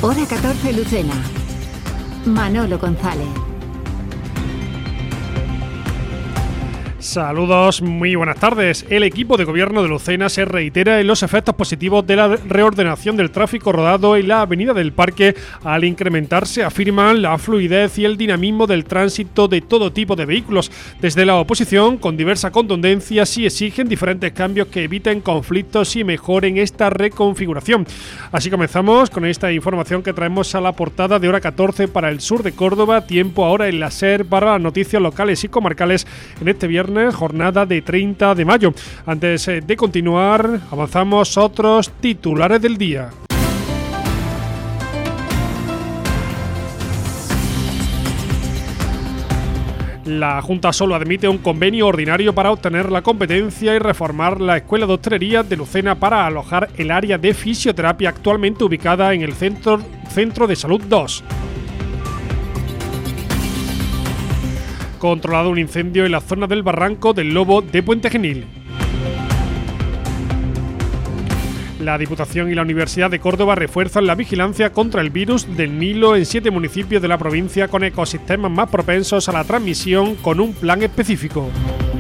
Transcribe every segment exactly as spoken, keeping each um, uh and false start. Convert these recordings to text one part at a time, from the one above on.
Hora catorce Lucena. Manolo González. Saludos, muy buenas tardes. El equipo de gobierno de Lucena se reitera en los efectos positivos de la reordenación del tráfico rodado en la avenida del Parque al incrementarse, afirman, la fluidez y el dinamismo del tránsito de todo tipo de vehículos. Desde la oposición, con diversa contundencia, sí exigen diferentes cambios que eviten conflictos y mejoren esta reconfiguración. Así comenzamos con esta información que traemos a la portada de Hora catorce para el sur de Córdoba. Tiempo ahora en la SER para las noticias locales y comarcales en este viernes, jornada de treinta de mayo. Antes de continuar, avanzamos otros titulares del día. La Junta solo admite un convenio ordinario para obtener la competencia y reformar la Escuela de Hostelería de Lucena para alojar el área de fisioterapia actualmente ubicada en el Centro, Centro de Salud dos. Controlado un incendio en la zona del Barranco del Lobo de Puente Genil. La Diputación y la Universidad de Córdoba refuerzan la vigilancia contra el virus del Nilo en siete municipios de la provincia con ecosistemas más propensos a la transmisión con un plan específico.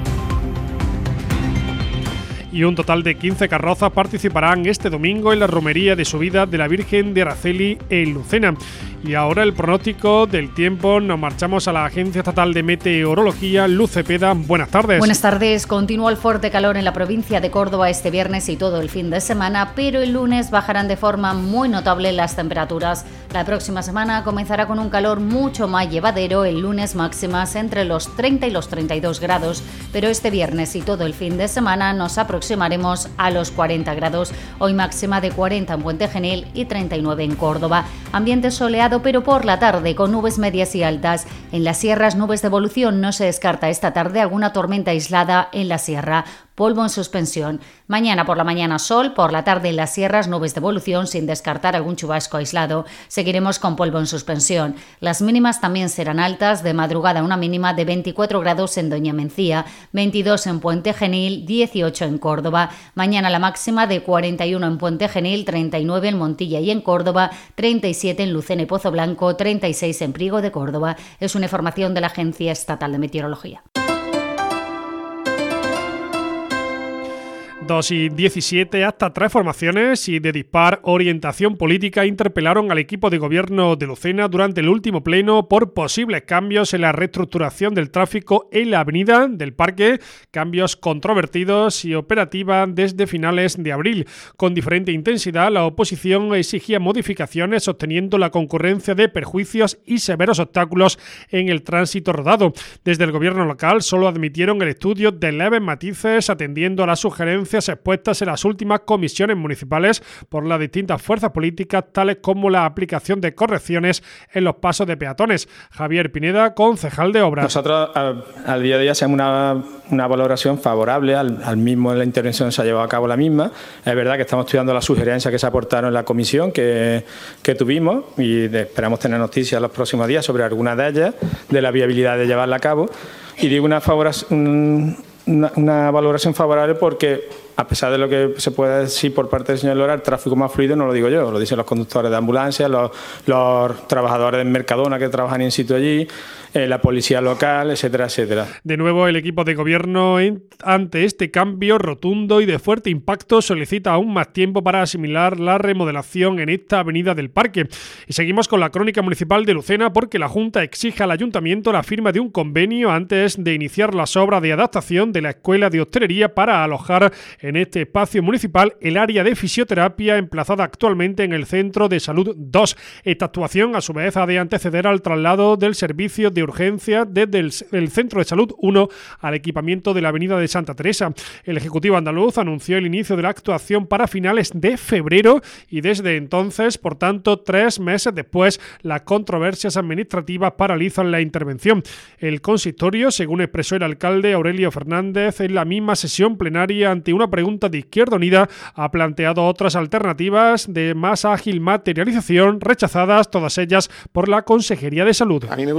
Y un total de quince carrozas participarán este domingo en la romería de subida de la Virgen de Araceli en Lucena. Y ahora el pronóstico del tiempo. Nos marchamos a la Agencia Estatal de Meteorología. Luz Cepeda, buenas tardes. Buenas tardes. Continúa el fuerte calor en la provincia de Córdoba este viernes y todo el fin de semana, pero el lunes bajarán de forma muy notable las temperaturas. La próxima semana comenzará con un calor mucho más llevadero. El lunes máximas entre los treinta y los treinta y dos grados, pero este viernes y todo el fin de semana nos aproximaremos a los cuarenta grados. Hoy máxima de cuarenta en Puente Genil y treinta y nueve en Córdoba. Ambiente soleado, pero por la tarde con nubes medias y altas. En las sierras, nubes de evolución. No se descarta esta tarde alguna tormenta aislada en la sierra. Polvo en suspensión. Mañana por la mañana sol, por la tarde en las sierras nubes de evolución sin descartar algún chubasco aislado. Seguiremos con polvo en suspensión. Las mínimas también serán altas, de madrugada una mínima de veinticuatro grados en Doña Mencía, veintidós en Puente Genil, dieciocho en Córdoba. Mañana la máxima de cuarenta y uno en Puente Genil, treinta y nueve en Montilla y en Córdoba, treinta y siete en Lucena y Pozo Blanco, treinta y seis en Priego de Córdoba. Es una información de la Agencia Estatal de Meteorología. dos y diecisiete, hasta tres formaciones y de dispar orientación política interpelaron al equipo de gobierno de Lucena durante el último pleno por posibles cambios en la reestructuración del tráfico en la avenida del Parque, cambios controvertidos y operativas desde finales de abril. Con diferente intensidad, la oposición exigía modificaciones sosteniendo la concurrencia de perjuicios y severos obstáculos en el tránsito rodado. Desde el gobierno local solo admitieron el estudio de leves matices atendiendo a las sugerencias expuestas en las últimas comisiones municipales por las distintas fuerzas políticas, tales como la aplicación de correcciones en los pasos de peatones. Javier Pineda, concejal de Obras. Nosotros al, al día de hoy hacemos una, una valoración favorable al, al mismo, en la intervención se ha llevado a cabo la misma. Es verdad que estamos estudiando las sugerencias que se aportaron en la comisión que, que tuvimos y de, esperamos tener noticias los próximos días sobre algunas de ellas, de la viabilidad de llevarla a cabo. Y digo una, favoración, una, una valoración favorable porque, a pesar de lo que se puede decir por parte del señor Lora, el tráfico más fluido no lo digo yo, lo dicen los conductores de ambulancias, los, los trabajadores de Mercadona que trabajan in situ allí, eh, la policía local, etcétera, etcétera. De nuevo, el equipo de gobierno, en, ante este cambio rotundo y de fuerte impacto, solicita aún más tiempo para asimilar la remodelación en esta avenida del Parque. Y seguimos con la crónica municipal de Lucena porque la Junta exige al Ayuntamiento la firma de un convenio antes de iniciar las obras de adaptación de la Escuela de Hostelería para alojar en este espacio municipal el área de fisioterapia emplazada actualmente en el Centro de Salud dos. Esta actuación, a su vez, ha de anteceder al traslado del servicio de urgencia desde el, el Centro de Salud uno al equipamiento de la Avenida de Santa Teresa. El Ejecutivo andaluz anunció el inicio de la actuación para finales de febrero y desde entonces, por tanto, tres meses después, las controversias administrativas paralizan la intervención. El consistorio, según expresó el alcalde Aurelio Fernández en la misma sesión plenaria ante una pregunta de Izquierda Unida, ha planteado otras alternativas de más ágil materialización, rechazadas todas ellas por la Consejería de Salud. A mí me gustaría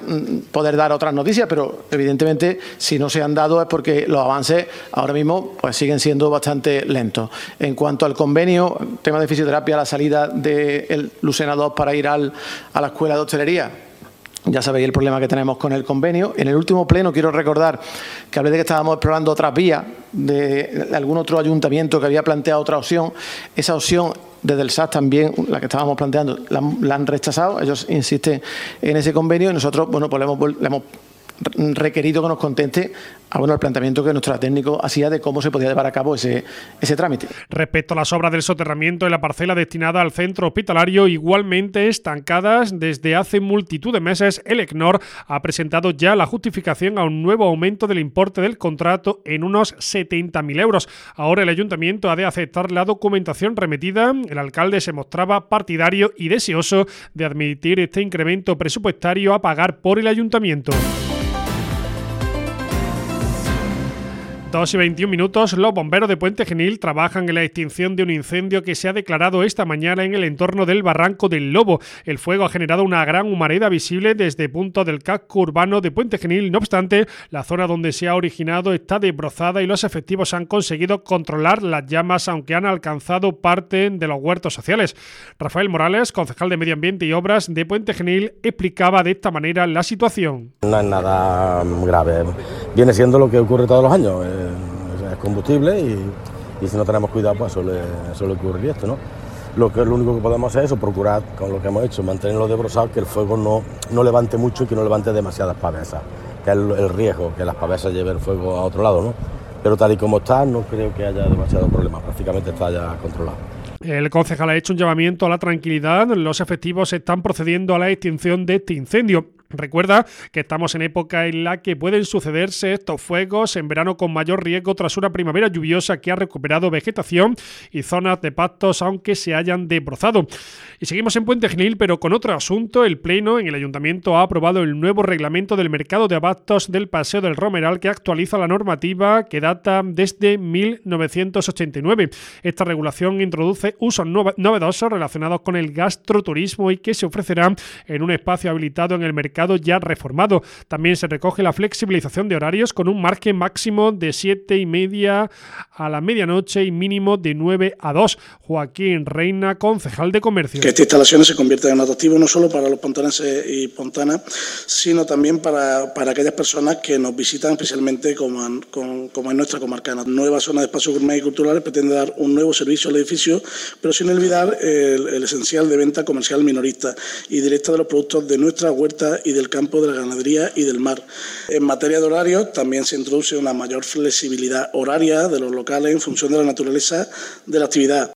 poder dar otras noticias, pero evidentemente si no se han dado es porque los avances ahora mismo pues siguen siendo bastante lentos. En cuanto al convenio, tema de fisioterapia, la salida del Lucena dos para ir al, a la escuela de hostelería, ya sabéis el problema que tenemos con el convenio. En el último pleno quiero recordar que hablé de que estábamos explorando otras vías de algún otro ayuntamiento que había planteado otra opción. Esa opción desde el S A S también, la que estábamos planteando, la, la han rechazado. Ellos insisten en ese convenio y nosotros, bueno, pues le hemos, le hemos requerido que nos conteste a bueno, el planteamiento que nuestro técnico hacía de cómo se podía llevar a cabo ese, ese trámite. Respecto a las obras del soterramiento en la parcela destinada al centro hospitalario, igualmente estancadas desde hace multitud de meses, el ECNOR ha presentado ya la justificación a un nuevo aumento del importe del contrato en unos setenta mil euros. Ahora el ayuntamiento ha de aceptar la documentación remitida. El alcalde se mostraba partidario y deseoso de admitir este incremento presupuestario a pagar por el ayuntamiento. dos y veintiún minutos, los bomberos de Puente Genil trabajan en la extinción de un incendio que se ha declarado esta mañana en el entorno del Barranco del Lobo. El fuego ha generado una gran humareda visible desde puntos del casco urbano de Puente Genil. No obstante, la zona donde se ha originado está desbrozada y los efectivos han conseguido controlar las llamas, aunque han alcanzado parte de los huertos sociales. Rafael Morales, concejal de Medio Ambiente y Obras de Puente Genil, explicaba de esta manera la situación. No es nada grave, viene siendo lo que ocurre todos los años. Eh... es combustible y, y si no tenemos cuidado pues suele, suele ocurrir esto, ¿no? Lo que lo único que podemos hacer es eso, procurar con lo que hemos hecho, mantenerlo desbrozado, que el fuego no, no levante mucho y que no levante demasiadas pavesas, que es el, el riesgo, que las pavesas lleven el fuego a otro lado, ¿no? Pero tal y como está, no creo que haya demasiados problemas, prácticamente está ya controlado. El concejal ha hecho un llamamiento a la tranquilidad. Los efectivos están procediendo a la extinción de este incendio. Recuerda que estamos en época en la que pueden sucederse estos fuegos en verano con mayor riesgo tras una primavera lluviosa que ha recuperado vegetación y zonas de pastos aunque se hayan desbrozado. Y seguimos en Puente Genil, pero con otro asunto. El Pleno en el Ayuntamiento ha aprobado el nuevo reglamento del mercado de abastos del Paseo del Romeral, que actualiza la normativa que data desde mil novecientos ochenta y nueve. Esta regulación introduce usos novedosos relacionados con el gastroturismo y que se ofrecerán en un espacio habilitado en el mercado ya reformado. También se recoge la flexibilización de horarios con un margen máximo de siete y media a la medianoche y mínimo de nueve a dos. Joaquín Reina, concejal de Comercio. Que estas instalaciones se conviertan en atractivo no solo para los pontaneses y pontanas, sino también para, para aquellas personas que nos visitan, especialmente como, como, como en nuestra comarca. La nueva zona de espacios gourmet y culturales pretende dar un nuevo servicio al edificio, pero sin olvidar el, el esencial de venta comercial minorista y directa de los productos de nuestra huerta y del campo, de la ganadería y del mar. En materia de horarios también se introduce una mayor flexibilidad horaria de los locales en función de la naturaleza de la actividad.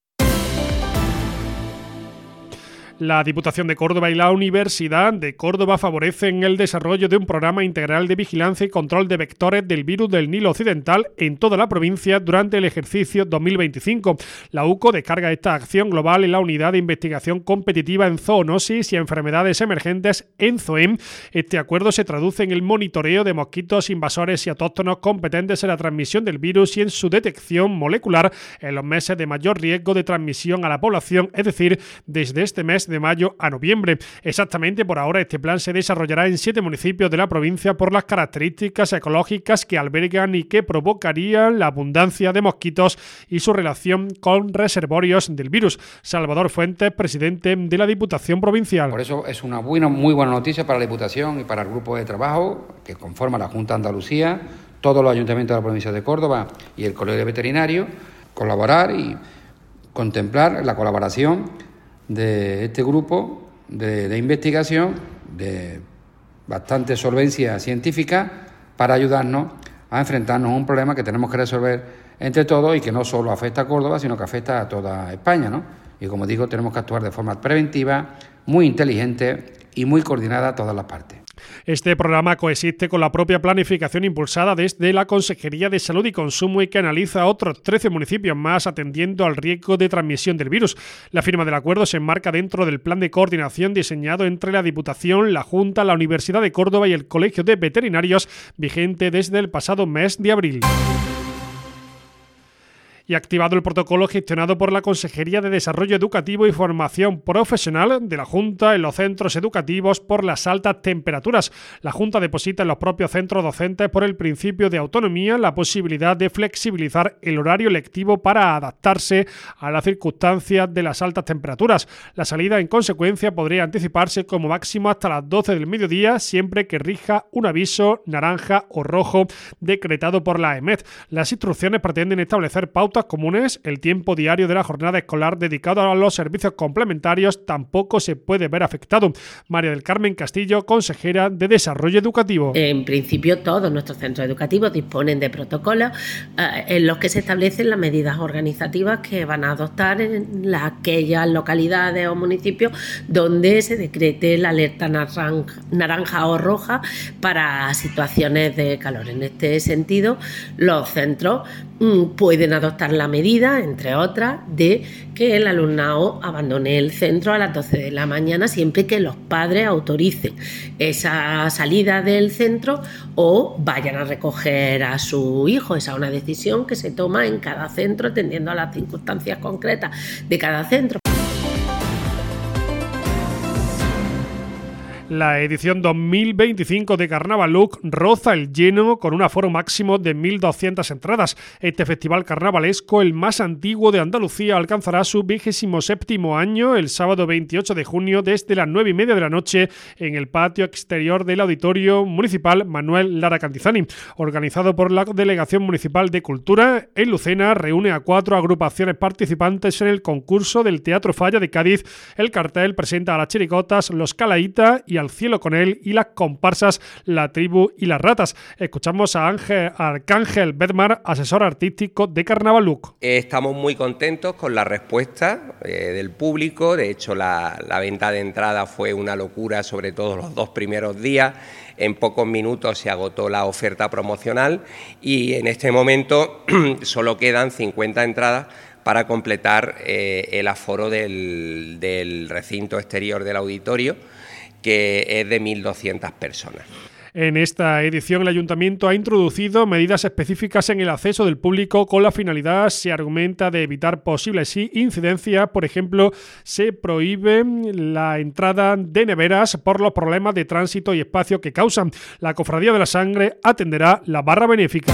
La Diputación de Córdoba y la Universidad de Córdoba favorecen el desarrollo de un programa integral de vigilancia y control de vectores del virus del Nilo Occidental en toda la provincia durante el ejercicio dos mil veinticinco. La U C O descarga esta acción global en la Unidad de Investigación Competitiva en Zoonosis y Enfermedades Emergentes en ZOEM. Este acuerdo se traduce en el monitoreo de mosquitos invasores y autóctonos competentes en la transmisión del virus y en su detección molecular en los meses de mayor riesgo de transmisión a la población, es decir, desde este mes de mayo a noviembre. Exactamente, por ahora este plan se desarrollará en siete municipios de la provincia por las características ecológicas que albergan y que provocarían la abundancia de mosquitos y su relación con reservorios del virus. Salvador Fuentes, presidente de la Diputación Provincial. Por eso es una buena, muy buena noticia para la Diputación y para el grupo de trabajo que conforma la Junta de Andalucía, todos los ayuntamientos de la provincia de Córdoba y el Colegio Veterinario, colaborar y contemplar la colaboración de este grupo de, de investigación de bastante solvencia científica para ayudarnos a enfrentarnos a un problema que tenemos que resolver entre todos y que no solo afecta a Córdoba, sino que afecta a toda España, ¿no? Y como digo, tenemos que actuar de forma preventiva, muy inteligente y muy coordinada a todas las partes. Este programa coexiste con la propia planificación impulsada desde la Consejería de Salud y Consumo y que analiza otros trece municipios más atendiendo al riesgo de transmisión del virus. La firma del acuerdo se enmarca dentro del plan de coordinación diseñado entre la Diputación, la Junta, la Universidad de Córdoba y el Colegio de Veterinarios, vigente desde el pasado mes de abril. y ha activado el protocolo gestionado por la Consejería de Desarrollo Educativo y Formación Profesional de la Junta en los centros educativos por las altas temperaturas. La Junta deposita en los propios centros docentes, por el principio de autonomía, la posibilidad de flexibilizar el horario lectivo para adaptarse a las circunstancias de las altas temperaturas. La salida, en consecuencia, podría anticiparse como máximo hasta las doce del mediodía, siempre que rija un aviso naranja o rojo decretado por la E M E D. Las instrucciones pretenden establecer pautas comunes. El tiempo diario de la jornada escolar dedicado a los servicios complementarios tampoco se puede ver afectado. María del Carmen Castillo, consejera de Desarrollo Educativo. En principio, todos nuestros centros educativos disponen de protocolos eh, en los que se establecen las medidas organizativas que van a adoptar en la, aquellas localidades o municipios donde se decrete la alerta naranja, naranja o roja para situaciones de calor. En este sentido, los centros mm, pueden adoptar la medida, entre otras, de que el alumnado abandone el centro a las doce de la mañana siempre que los padres autoricen esa salida del centro o vayan a recoger a su hijo. Esa es una decisión que se toma en cada centro atendiendo a las circunstancias concretas de cada centro. La edición dos mil veinticinco de Carnavaluk roza el lleno con un aforo máximo de mil doscientas entradas. Este festival carnavalesco, el más antiguo de Andalucía, alcanzará su vigésimo séptimo año el sábado veintiocho de junio desde las nueve y media de la noche en el patio exterior del Auditorio Municipal Manuel Lara Cantizani. Organizado por la Delegación Municipal de Cultura, en Lucena reúne a cuatro agrupaciones participantes en el concurso del Teatro Falla de Cádiz. El cartel presenta a las chiricotas, los Calaíta y Al cielo con él y las comparsas La Tribu y las Ratas. Escuchamos a Ángel Arcángel Bedmar, asesor artístico de Carnavaluk. Estamos muy contentos con la respuesta eh, del público. De hecho, la, la venta de entrada fue una locura, sobre todo los dos primeros días. En pocos minutos se agotó la oferta promocional y en este momento solo quedan cincuenta entradas para completar eh, el aforo del, del recinto exterior del auditorio, que es de mil doscientas personas. En esta edición el Ayuntamiento ha introducido medidas específicas en el acceso del público con la finalidad, se argumenta, de evitar posibles incidencias. Por ejemplo, se prohíbe la entrada de neveras por los problemas de tránsito y espacio que causan. La Cofradía de la Sangre atenderá la barra benéfica.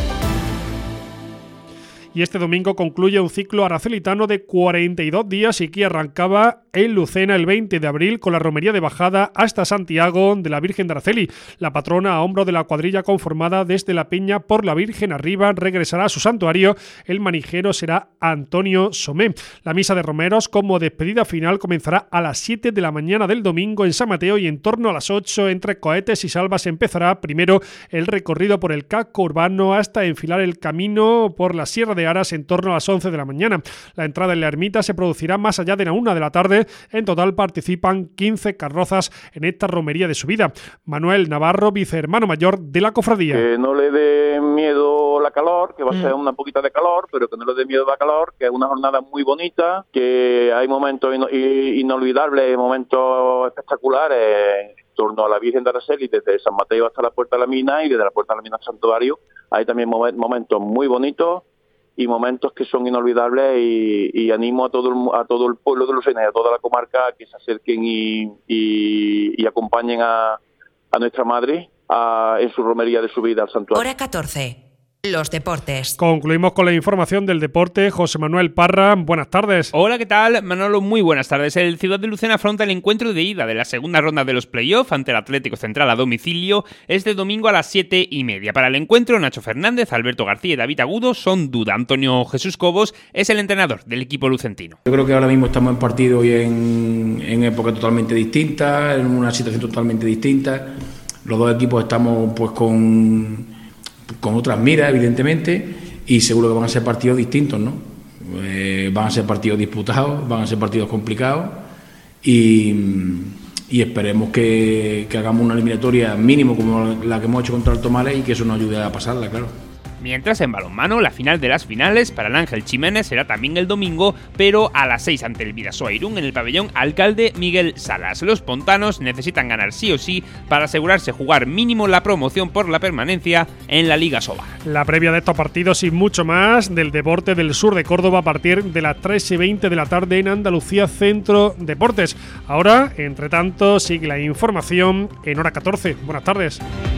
Y este domingo concluye un ciclo aracelitano de cuarenta y dos días y que arrancaba en Lucena el veinte de abril con la romería de bajada hasta Santiago de la Virgen de Araceli. La patrona, a hombro de la cuadrilla conformada desde la Peña por la Virgen arriba, regresará a su santuario. El manijero será Antonio Somé. La misa de romeros como despedida final comenzará a las siete de la mañana del domingo en San Mateo y en torno a las ocho, entre cohetes y salvas, empezará primero el recorrido por el casco urbano hasta enfilar el camino por la Sierra de Aras en torno a las once de la mañana. La entrada en la ermita se producirá más allá de la una de la tarde. En total participan quince carrozas en esta romería de subida. Manuel Navarro, vicehermano mayor de la cofradía. Que no le dé miedo la calor, que va a ser una poquita de calor, pero que no le dé miedo la calor, que es una jornada muy bonita, que hay momentos in- inolvidables, momentos espectaculares en torno a la Virgen de Araceli, desde San Mateo hasta la Puerta de la Mina y desde la Puerta de la Mina al Santuario. Hay también momentos muy bonitos y momentos que son inolvidables y, y animo a todo el, a todo el pueblo de Lucena y a toda la comarca a que se acerquen y, y, y acompañen a, a nuestra madre a, en su romería de subida al santuario. Hora catorce. Los deportes. Concluimos con la información del deporte. José Manuel Parra, buenas tardes. Hola, ¿qué tal? Manolo, muy buenas tardes. El Ciudad de Lucena afronta el encuentro de ida de la segunda ronda de los play-off ante el Atlético Central a domicilio este domingo a las siete y media. Para el encuentro, Nacho Fernández, Alberto García y David Agudo son duda. Antonio Jesús Cobos es el entrenador del equipo lucentino. Yo creo que ahora mismo estamos en partido y en, en época totalmente distinta, en una situación totalmente distinta. Los dos equipos estamos pues con... con otras miras, evidentemente, y seguro que van a ser partidos distintos, ¿no? Eh, van a ser partidos disputados, van a ser partidos complicados y, y esperemos que, que hagamos una eliminatoria mínimo como la que hemos hecho contra el Tomales y que eso nos ayude a pasarla, claro. Mientras en balonmano, la final de las finales para el Ángel Jiménez será también el domingo, pero a las seis ante el Bidasoa Irún en el pabellón Alcalde Miguel Salas. Los pontanos necesitan ganar sí o sí para asegurarse jugar mínimo la promoción por la permanencia en la Liga Sobal. La previa de estos partidos y mucho más del deporte del sur de Córdoba a partir de las tres y veinte de la tarde en Andalucía Centro Deportes. Ahora, entre tanto, sigue la información en hora catorce. Buenas tardes.